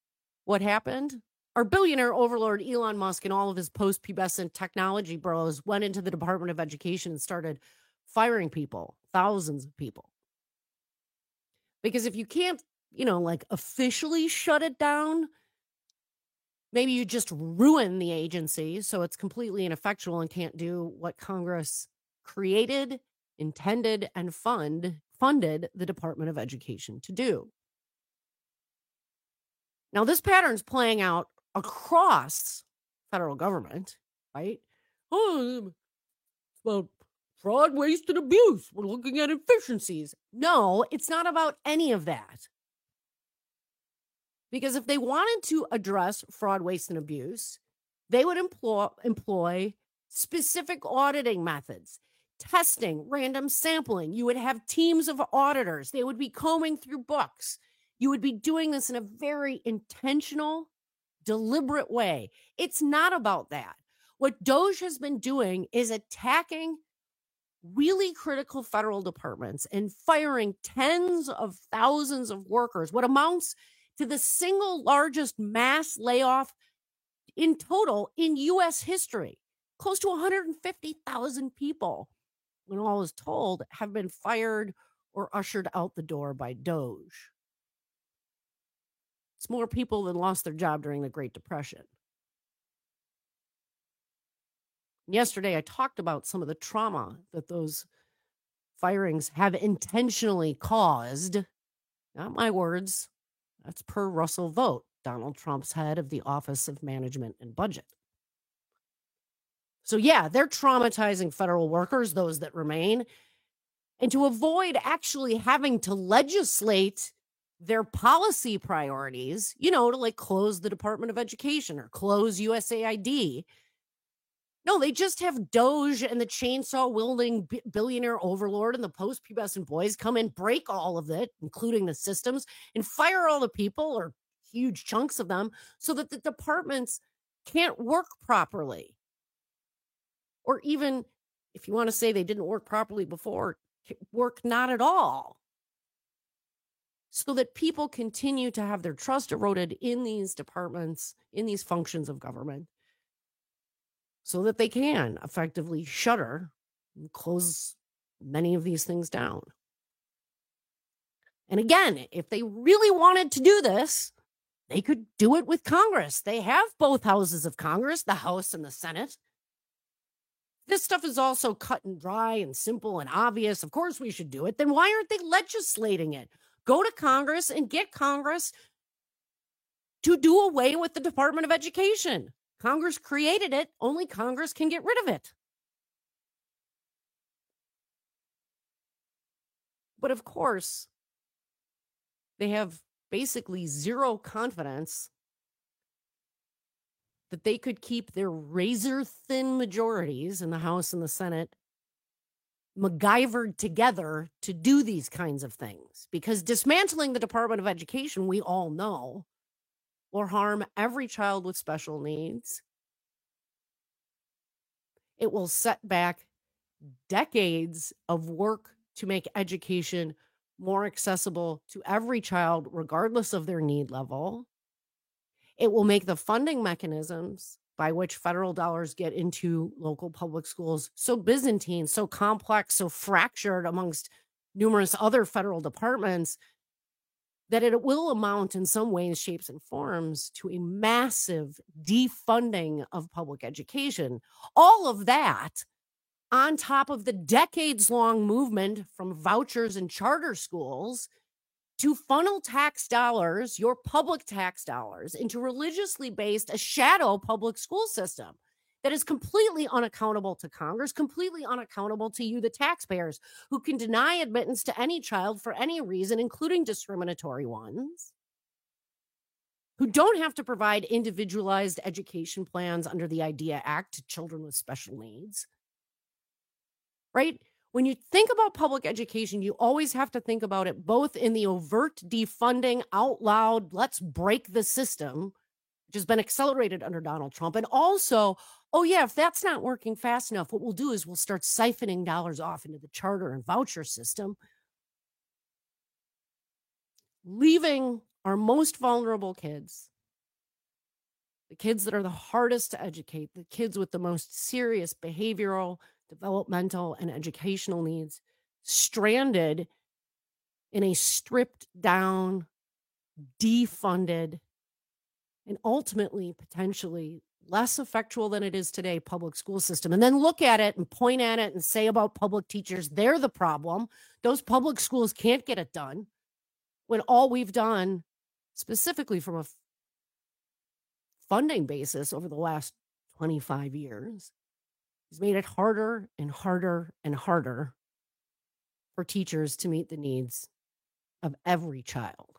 what happened? Our billionaire overlord Elon Musk and all of his post-pubescent technology bros went into the Department of Education and started firing people, thousands of people. Because if you can't, like officially shut it down, maybe you just ruin the agency so it's completely ineffectual and can't do what Congress created, intended, and funded the Department of Education to do. Now, this pattern's playing out across federal government, right? Oh, it's about fraud, waste, and abuse. We're looking at efficiencies. No, it's not about any of that. Because if they wanted to address fraud, waste, and abuse, they would employ specific auditing methods, testing, random sampling. You would have teams of auditors. They would be combing through books. You would be doing this in a very intentional, deliberate way. It's not about that. What DOJ has been doing is attacking really critical federal departments and firing tens of thousands of workers, what amounts to the single largest mass layoff in total in U.S. history. Close to 150,000 people, when all is told, have been fired or ushered out the door by DOJ. It's more people than lost their job during the Great Depression. Yesterday, I talked about some of the trauma that those firings have intentionally caused. Not my words. That's per Russell Vought, Donald Trump's head of the Office of Management and Budget. So yeah, they're traumatizing federal workers, those that remain. And to avoid actually having to legislate their policy priorities, to like close the Department of Education or close USAID. No, they just have DOJ and the chainsaw-wielding billionaire overlord and the post-pubescent boys come in, break all of it, including the systems, and fire all the people or huge chunks of them so that the departments can't work properly. Or even, if you want to say they didn't work properly before, work not at all. So that people continue to have their trust eroded in these departments, in these functions of government, so that they can effectively shutter and close many of these things down. And again, if they really wanted to do this, they could do it with Congress. They have both houses of Congress, the House and the Senate. This stuff is also cut and dry and simple and obvious. Of course we should do it. Then why aren't they legislating it? Go to Congress and get Congress to do away with the Department of Education. Congress created it. Only Congress can get rid of it. But of course, they have basically zero confidence that they could keep their razor-thin majorities in the House and the Senate MacGyvered together to do these kinds of things. Because dismantling the Department of Education, we all know, will harm every child with special needs. It will set back decades of work to make education more accessible to every child, regardless of their need level. It will make the funding mechanisms by which federal dollars get into local public schools so Byzantine, so complex, so fractured amongst numerous other federal departments that it will amount in some ways, shapes, and forms to a massive defunding of public education. All of that on top of the decades-long movement from vouchers and charter schools to funnel tax dollars, your public tax dollars, into religiously based, a shadow public school system that is completely unaccountable to Congress, completely unaccountable to you, the taxpayers, who can deny admittance to any child for any reason, including discriminatory ones, who don't have to provide individualized education plans under the IDEA Act to children with special needs, right? When you think about public education, you always have to think about it both in the overt defunding, out loud, let's break the system, which has been accelerated under Donald Trump, and also, oh yeah, if that's not working fast enough, what we'll do is we'll start siphoning dollars off into the charter and voucher system, leaving our most vulnerable kids the kids that are the hardest to educate, the kids with the most serious behavioral, developmental, and educational needs, stranded in a stripped down, defunded, and ultimately potentially less effectual than it is today public school system. And then look at it and point at it and say about public teachers, they're the problem. Those public schools can't get it done, when all we've done, specifically from a funding basis over the last 25 years, has made it harder and harder and harder for teachers to meet the needs of every child.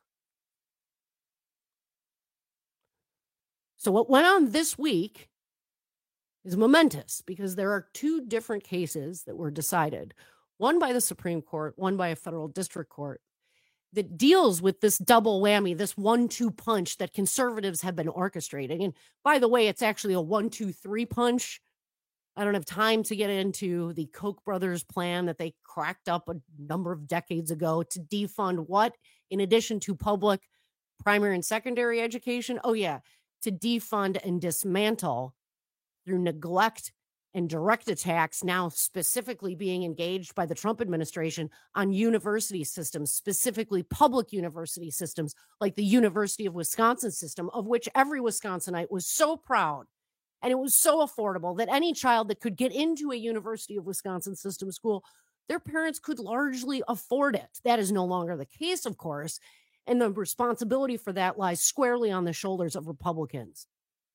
So what went on this week is momentous because there are two different cases that were decided, one by the Supreme Court, one by a federal district court, that deals with this double whammy, this 1-2 punch that conservatives have been orchestrating. And by the way, it's actually a 1-2-3 punch. I don't have time to get into the Koch brothers plan that they cracked up a number of decades ago to defund what, in addition to public primary and secondary education? Oh, yeah, to defund and dismantle through neglect and direct attacks, now specifically being engaged by the Trump administration on university systems, specifically public university systems like the University of Wisconsin system, of which every Wisconsinite was so proud. And it was so affordable that any child that could get into a University of Wisconsin system school, their parents could largely afford it. That is no longer the case, of course. And the responsibility for that lies squarely on the shoulders of Republicans.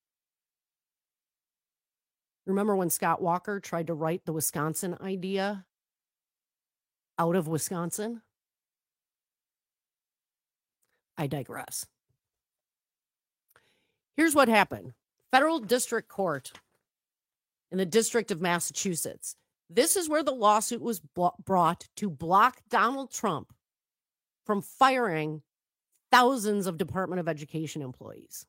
Remember when Scott Walker tried to write the Wisconsin idea out of Wisconsin? I digress. Here's what happened. Federal District Court in the District of Massachusetts. This is where the lawsuit was brought to block Donald Trump from firing thousands of Department of Education employees.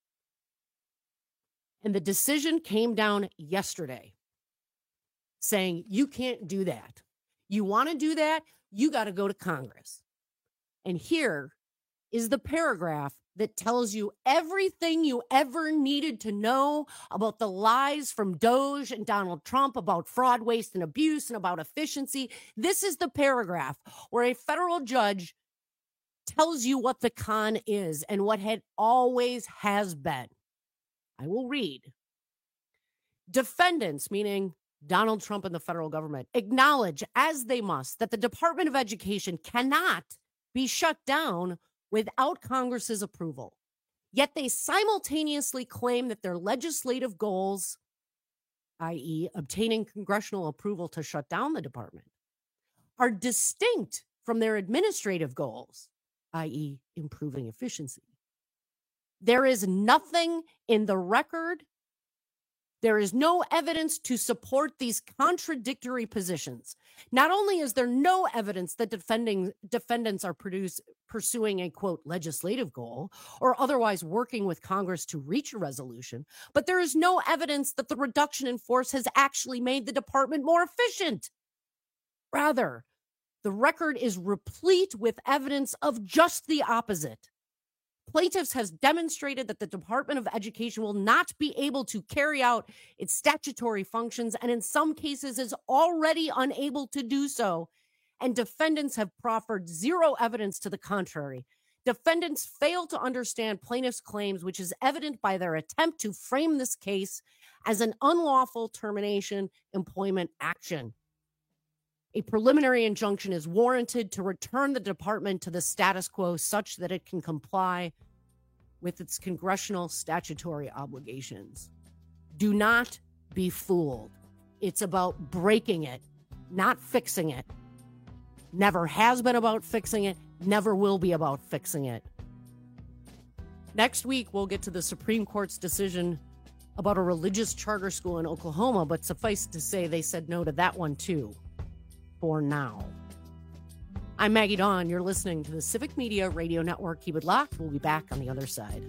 And the decision came down yesterday saying, you can't do that. You want to do that? You got to go to Congress. And here is the paragraph that tells you everything you ever needed to know about the lies from DOJ and Donald Trump about fraud, waste, and abuse and about efficiency. This is the paragraph where a federal judge tells you what the con is and what it always has been. I will read. Defendants, meaning Donald Trump and the federal government, acknowledge as they must that the Department of Education cannot be shut down without Congress's approval. Yet they simultaneously claim that their legislative goals, i.e., obtaining congressional approval to shut down the department, are distinct from their administrative goals, i.e., improving efficiency. There is nothing in the record. There is no evidence to support these contradictory positions. Not only is there no evidence that defendants are pursuing a, quote, legislative goal or otherwise working with Congress to reach a resolution, but there is no evidence that the reduction in force has actually made the department more efficient. Rather, the record is replete with evidence of just the opposite. Plaintiffs has demonstrated that the Department of Education will not be able to carry out its statutory functions and in some cases is already unable to do so. And defendants have proffered zero evidence to the contrary. Defendants fail to understand plaintiffs' claims, which is evident by their attempt to frame this case as an unlawful termination employment action. A preliminary injunction is warranted to return the department to the status quo such that it can comply with its congressional statutory obligations. Do not be fooled. It's about breaking it, not fixing it. Never has been about fixing it, never will be about fixing it. Next week, we'll get to the Supreme Court's decision about a religious charter school in Oklahoma, but suffice to say they said no to that one too. For now. I'm Maggie Dawn. You're listening to the Civic Media Radio Network. Keep it locked. We'll be back on the other side.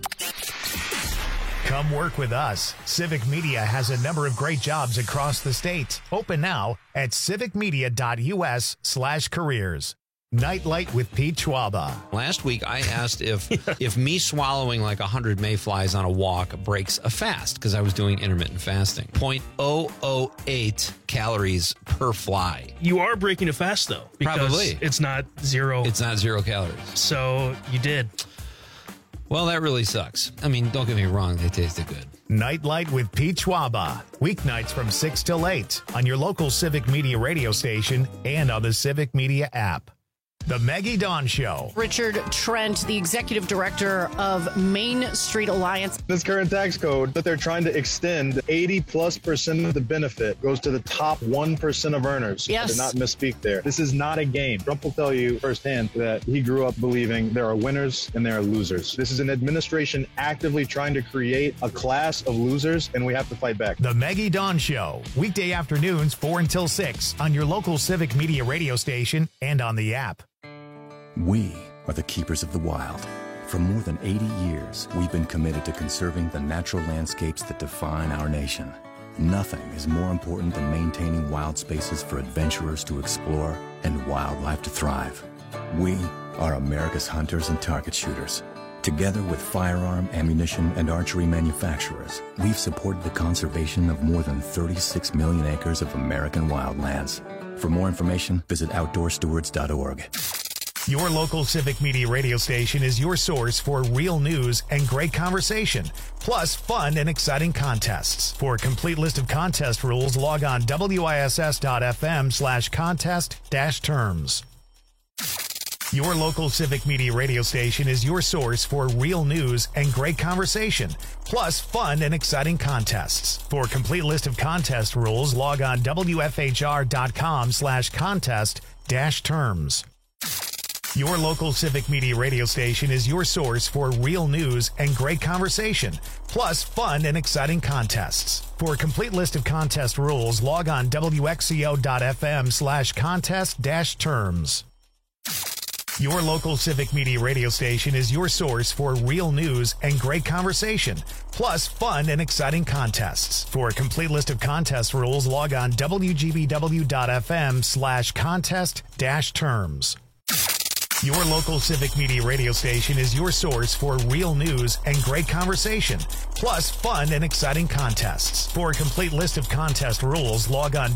Come work with us. Civic Media has a number of great jobs across the state. Open now at civicmedia.us/careers. Nightlight with Pete Schwaba. Last week, I asked if me swallowing like 100 mayflies on a walk breaks a fast, because I was doing intermittent fasting. 0.008 calories per fly. You are breaking a fast, though. Because Probably. It's not zero. It's not 0 calories. So you did. Well, that really sucks. I mean, don't get me wrong. They tasted good. Nightlight with Pete Schwaba. Weeknights from 6 till 8 on your local Civic Media radio station and on the Civic Media app. The Maggie Dawn Show. Richard Trent, the executive director of Main Street Alliance. This current tax code that they're trying to extend, 80+% of the benefit goes to the top 1% of earners. Yes. To not misspeak there. This is not a game. Trump will tell you firsthand that he grew up believing there are winners and there are losers. This is an administration actively trying to create a class of losers, and we have to fight back. The Maggie Dawn Show. Weekday afternoons 4 until 6 on your local Civic Media radio station and on the app. We are the keepers of the wild. For more than 80 years, we've been committed to conserving the natural landscapes that define our nation. Nothing is more important than maintaining wild spaces for adventurers to explore and wildlife to thrive. We are America's hunters and target shooters. Together with firearm, ammunition, and archery manufacturers, we've supported the conservation of more than 36 million acres of American wildlands. For more information, visit OutdoorStewards.org. Your local Civic Media radio station is your source for real news and great conversation, plus fun and exciting contests. For a complete list of contest rules, log on wiss.fm/contest-terms. Your local Civic Media radio station is your source for real news and great conversation, plus fun and exciting contests. For a complete list of contest rules, log on wfhr.com/contest-terms. Your local Civic Media radio station is your source for real news and great conversation, plus fun and exciting contests. For a complete list of contest rules, log on wxco.fm/contest-terms. Your local Civic Media radio station is your source for real news and great conversation, plus fun and exciting contests. For a complete list of contest rules, log on wgbw.fm/contest-terms. Your local Civic Media radio station is your source for real news and great conversation, plus fun and exciting contests. For a complete list of contest rules, log on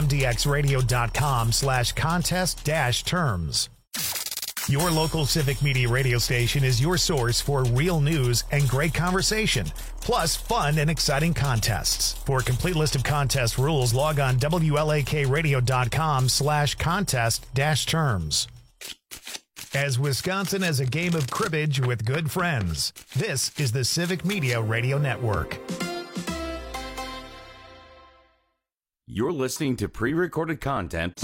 wmdxradio.com/contest-terms. Your local Civic Media radio station is your source for real news and great conversation, plus fun and exciting contests. For a complete list of contest rules, log on wlakradio.com/contest-terms. As Wisconsin has a game of cribbage with good friends, this is the Civic Media Radio Network. You're listening to pre-recorded content.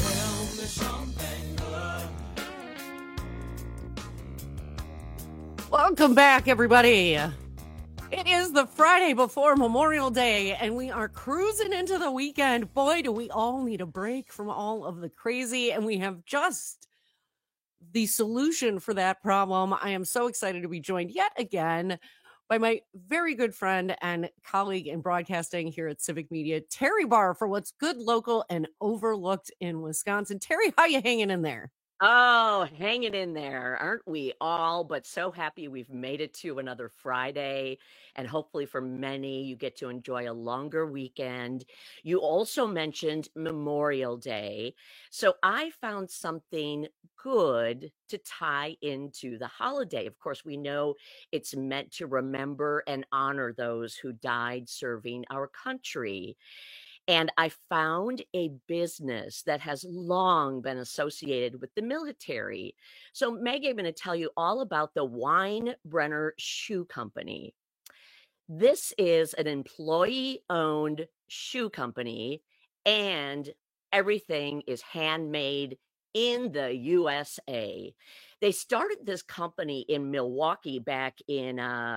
Welcome back, everybody. It is the Friday before Memorial Day, and we are cruising into the weekend. Boy, do we all need a break from all of the crazy, and we have just the solution for that problem. I am so excited to be joined yet again by my very good friend and colleague in broadcasting here at Civic Media, Terry Barr, for what's good, local, and overlooked in Wisconsin. Terry, how you hanging in there? Oh, hanging in there, aren't we all? But so happy we've made it to another Friday. And hopefully for many, you get to enjoy a longer weekend. You also mentioned Memorial Day. So I found something good to tie into the holiday. Of course, we know it's meant to remember and honor those who died serving our country. And I found a business that has long been associated with the military. So, Maggie, I'm going to tell you all about the Weinbrenner Shoe Company. This is an employee-owned shoe company, and everything is handmade in the USA. They started this company in Milwaukee back in,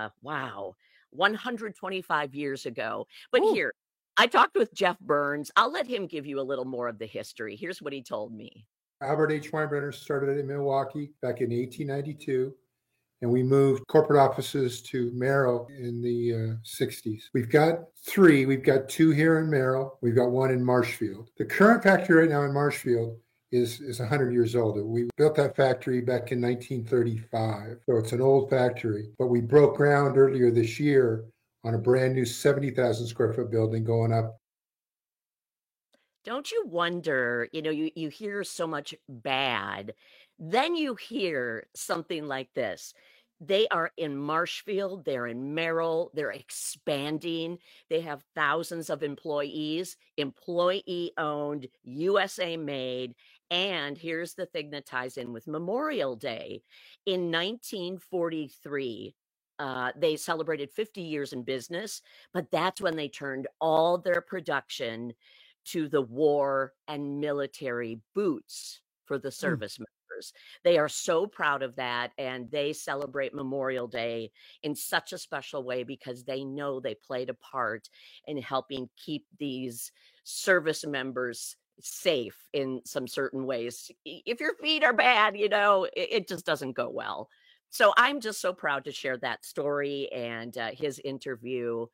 125 years ago. But here, I talked with Jeff Burns. I'll let him give you a little more of the history. Here's what he told me. Albert H. Weinbrenner started in Milwaukee back in 1892, and we moved corporate offices to Merrill in the 60s. We've got three. We've got two here in Merrill. We've got one in Marshfield. The current factory right now in Marshfield is 100 years old. We built that factory back in 1935. So it's an old factory. But we broke ground earlier this year on a brand new 70,000 square foot building going up. Don't you wonder, you hear so much bad, then you hear something like this. They are in Marshfield, they're in Merrill, they're expanding. They have thousands of employees, employee owned, USA made. And here's the thing that ties in with Memorial Day. In 1943, they celebrated 50 years in business, but that's when they turned all their production to the war and military boots for the service members. They are so proud of that, and they celebrate Memorial Day in such a special way because they know they played a part in helping keep these service members safe in some certain ways. If your feet are bad, it just doesn't go well. So I'm just so proud to share that story and his interview.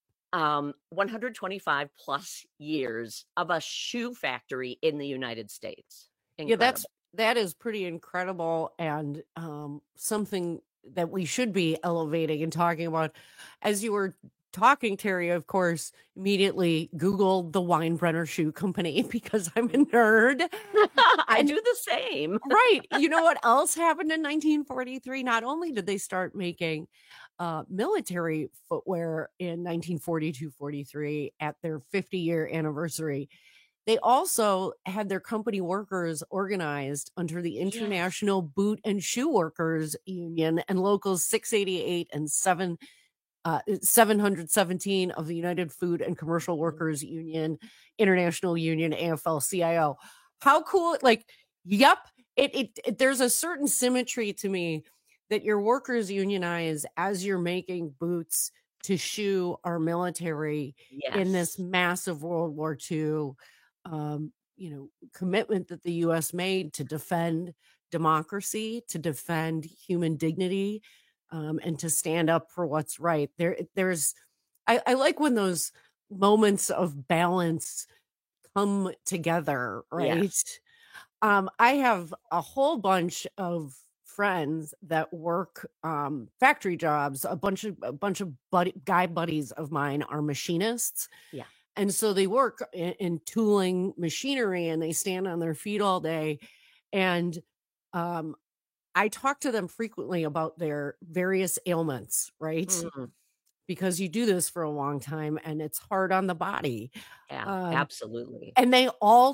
125 plus years of a shoe factory in the United States. Incredible. Yeah, that is pretty incredible, and something that we should be elevating and talking about. As you were talking, Terry, of course, immediately Googled the Weinbrenner Shoe Company because I'm a nerd. I do the same. Right. You know what else happened in 1943? Not only did they start making military footwear in 1942-43 at their 50-year anniversary, they also had their company workers organized under the International Boot and Shoe Workers Union and Locals 688 and 717 of the United Food and Commercial Workers Union, International Union, AFL-CIO. How cool! Yep. There's a certain symmetry to me that your workers unionize as you're making boots to shoe our military in this massive World War II, commitment that the U.S. made to defend democracy, to defend human dignity, and to stand up for what's right. I like when those moments of balance come together, right? Yes. I have a whole bunch of friends that work factory jobs. A bunch of guy buddies of mine are machinists. Yeah. And so they work in tooling machinery and they stand on their feet all day. And I talk to them frequently about their various ailments, right? Mm-hmm. Because you do this for a long time and it's hard on the body. Yeah, absolutely. And they all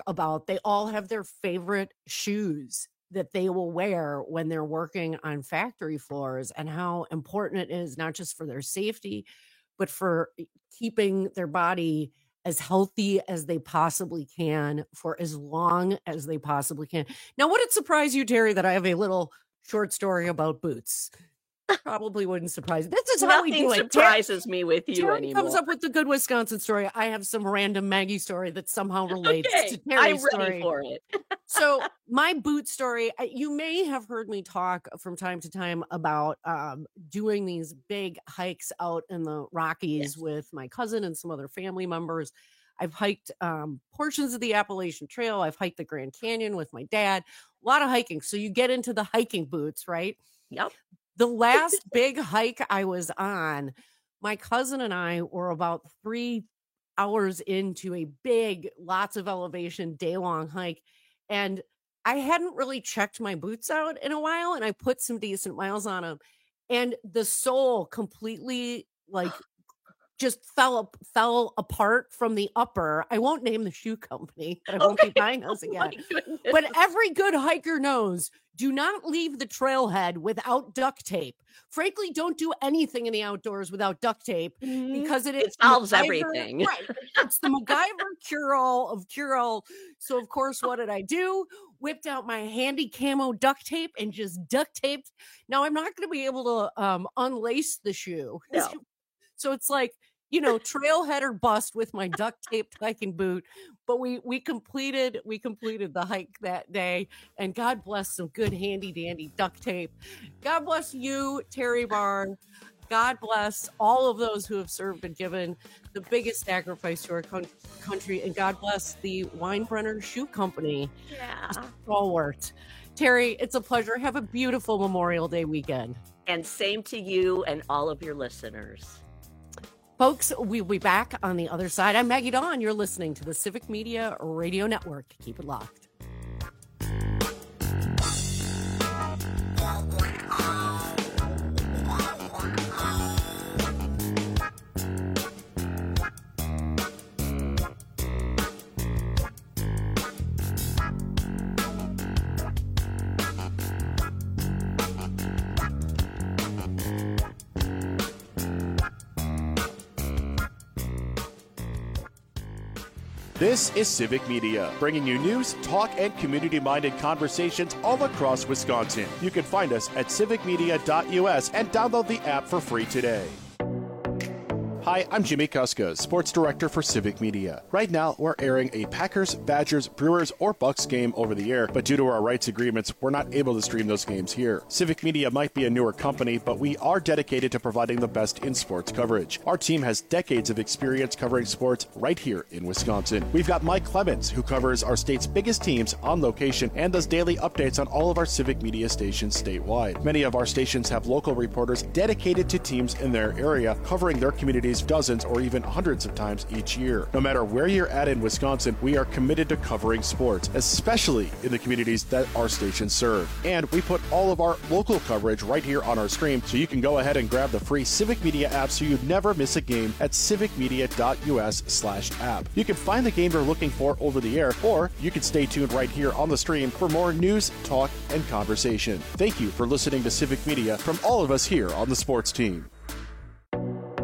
have their favorite shoes that they will wear when they're working on factory floors, and how important it is, not just for their safety, but for keeping their body as healthy as they possibly can for as long as they possibly can. Now, would it surprise you, Terry, that I have a little short story about boots? Probably wouldn't surprise. This is how we do it. Nothing surprises me with you Terry anymore. Comes up with the good Wisconsin story. I have some random Maggie story that somehow relates to Terry's I'm ready story. for it. So my boot story, you may have heard me talk from time to time about doing these big hikes out in the Rockies with my cousin and some other family members. I've hiked portions of the Appalachian Trail. I've hiked the Grand Canyon with my dad. A lot of hiking. So you get into the hiking boots, right? Yep. The last big hike I was on, my cousin and I were about 3 hours into a big, lots of elevation, day-long hike. And I hadn't really checked my boots out in a while, and I put some decent miles on them. And the sole completely, just fell apart from the upper. I won't name the shoe company, but I won't be buying those again. But every good hiker knows, do not leave the trailhead without duct tape. Frankly, don't do anything in the outdoors without duct tape because it solves everything. Right. It's the MacGyver cure-all of cure-all. So, of course, what did I do? Whipped out my handy camo duct tape and just duct taped. Now, I'm not going to be able to unlace the shoe. No. So it's like, trailhead or bust with my duct taped hiking boot. But we completed the hike that day, and God bless some good handy dandy duct tape. God bless you, Terry Barr, God bless all of those who have served and given the biggest sacrifice to our country, and God bless the Weinbrenner Shoe Company. Yeah. Stalwart. Terry, it's a pleasure. Have a beautiful Memorial Day weekend. And same to you and all of your listeners. Folks, we'll be back on the other side. I'm Maggie Dawn. You're listening to the Civic Media Radio Network. Keep it locked. This is Civic Media, bringing you news, talk, and community-minded conversations all across Wisconsin. You can find us at civicmedia.us and download the app for free today. Hi, I'm Jimmy Kuska, Sports Director for Civic Media. Right now, we're airing a Packers, Badgers, Brewers, or Bucks game over the air, but due to our rights agreements, we're not able to stream those games here. Civic Media might be a newer company, but we are dedicated to providing the best in sports coverage. Our team has decades of experience covering sports right here in Wisconsin. We've got Mike Clemens, who covers our state's biggest teams on location and does daily updates on all of our Civic Media stations statewide. Many of our stations have local reporters dedicated to teams in their area, covering their communities dozens or even hundreds of times each year. No matter where you're at in Wisconsin, we are committed to covering sports, especially in the communities that our stations serve. And we put all of our local coverage right here on our stream, so you can go ahead and grab the free Civic Media app so you never miss a game at civicmedia.us/app. You can find the game you're looking for over the air, or you can stay tuned right here on the stream for more news, talk, and conversation. Thank you for listening to Civic Media from all of us here on the sports team.